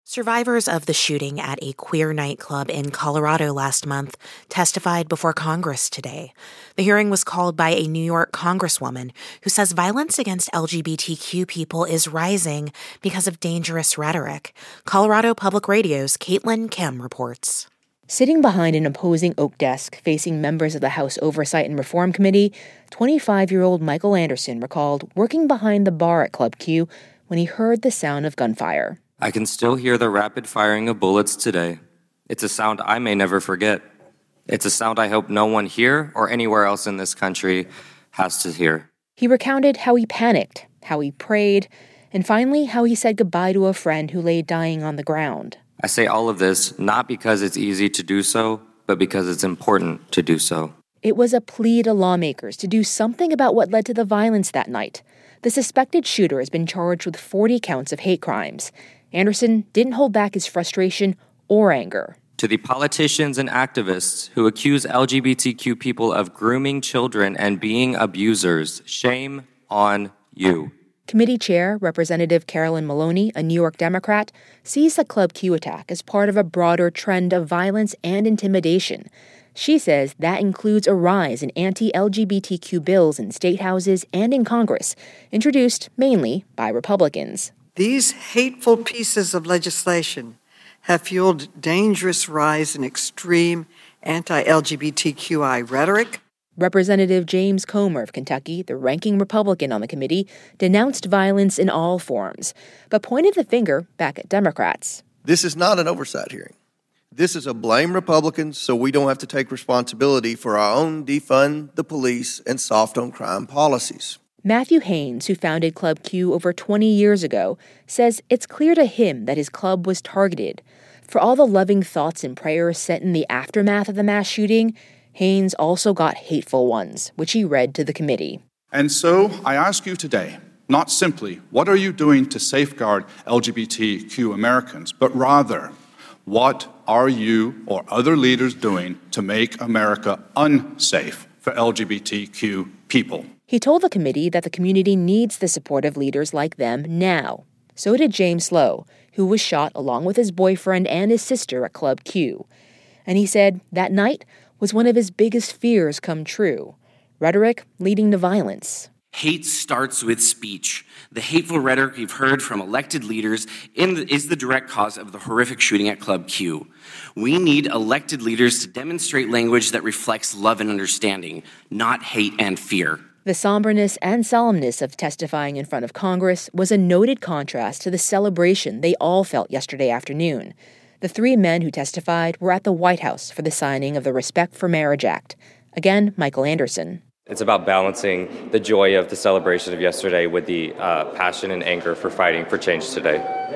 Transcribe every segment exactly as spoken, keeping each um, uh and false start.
Survivors of the shooting at a queer nightclub in Colorado last month testified before Congress today. The hearing was called by a New York congresswoman who says violence against L G B T Q people is rising because of dangerous rhetoric. Colorado Public Radio's Caitlin Kim reports. Sitting behind an opposing oak desk facing members of the House Oversight and Reform Committee, twenty-five-year-old Michael Anderson recalled working behind the bar at Club Q when he heard the sound of gunfire. I can still hear the rapid firing of bullets today. It's a sound I may never forget. It's a sound I hope no one here or anywhere else in this country has to hear. He recounted how he panicked, how he prayed, and finally how he said goodbye to a friend who lay dying on the ground. I say all of this not because it's easy to do so, but because it's important to do so. It was a plea to lawmakers to do something about what led to the violence that night. The suspected shooter has been charged with forty counts of hate crimes. Anderson didn't hold back his frustration or anger. To the politicians and activists who accuse L G B T Q people of grooming children and being abusers, shame on you. Committee Chair Representative Carolyn Maloney, a New York Democrat, sees the Club Q attack as part of a broader trend of violence and intimidation. She says that includes a rise in anti-L G B T Q bills in state houses and in Congress, introduced mainly by Republicans. These hateful pieces of legislation have fueled dangerous rise in extreme anti-L G B T Q I rhetoric. Representative James Comer of Kentucky, the ranking Republican on the committee, denounced violence in all forms, but pointed the finger back at Democrats. This is not an oversight hearing. This is a blame Republicans so we don't have to take responsibility for our own defund the police and soft on crime policies. Matthew Haynes, who founded Club Q over twenty years ago, says it's clear to him that his club was targeted. For all the loving thoughts and prayers sent in the aftermath of the mass shooting, Haynes also got hateful ones, which he read to the committee. And so I ask you today, not simply, what are you doing to safeguard L G B T Q Americans, but rather, what are you or other leaders doing to make America unsafe for L G B T Q people? He told the committee that the community needs the support of leaders like them now. So did James Slow, who was shot along with his boyfriend and his sister at Club Q. And he said that night was one of his biggest fears come true, rhetoric leading to violence. Hate starts with speech. The hateful rhetoric you've heard from elected leaders in the, is the direct cause of the horrific shooting at Club Q. We need elected leaders to demonstrate language that reflects love and understanding, not hate and fear. The somberness and solemnness of testifying in front of Congress was a noted contrast to the celebration they all felt yesterday afternoon. The three men who testified were at the White House for the signing of the Respect for Marriage Act. Again, Michael Anderson. It's about balancing the joy of the celebration of yesterday with the uh, passion and anger for fighting for change today.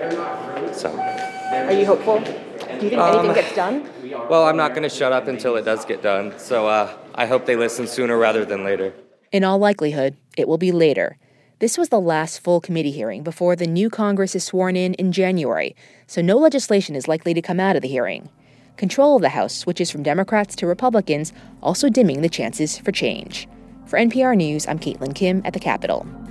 So, are you hopeful? Do you think um, anything gets done? Well, I'm not going to shut up until it does get done. So uh, I hope they listen sooner rather than later. In all likelihood, it will be later. This was the last full committee hearing before the new Congress is sworn in in January, so no legislation is likely to come out of the hearing. Control of the House switches from Democrats to Republicans, also dimming the chances for change. For N P R News, I'm Caitlin Kim at the Capitol.